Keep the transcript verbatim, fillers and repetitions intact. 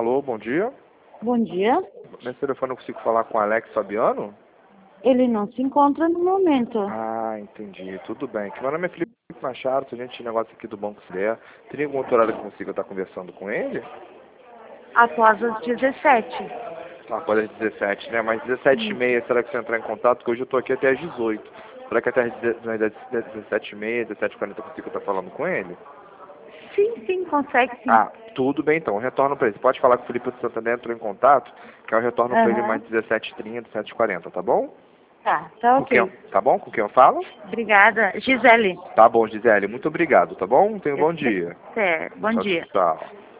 Alô, bom dia. Bom dia. Nesse telefone eu consigo falar com Alex Fabiano? Ele não se encontra no momento. Ah, entendi. Tudo bem. Que meu nome é Felipe Machado, a gente negócio aqui do Banco Cider. Teria algum outro horário que eu consiga estar conversando com ele? Após as dezessete. Tá, após as dezessete, né? Mas dezessete e meia, será que você entrar em contato? Porque hoje eu tô aqui até às dezoito. Será que até às dezessete e meia, dezessete e quarenta eu consigo estar falando com ele? Sim, sim, consegue sim. Ah, tudo bem então. Eu retorno para ele. Você pode falar com o Felipe do Santander, entrou em contato, que eu retorno para ele Aham. mais dezessete e trinta, dezessete e quarenta, tá bom? Tá, tá Com quem eu, ok. tá bom? Com quem eu falo? Obrigada. Gisele. Tá bom, Gisele. Muito obrigado, tá bom? Tenha um bom dia. É, bom Tchau, dia. tchau.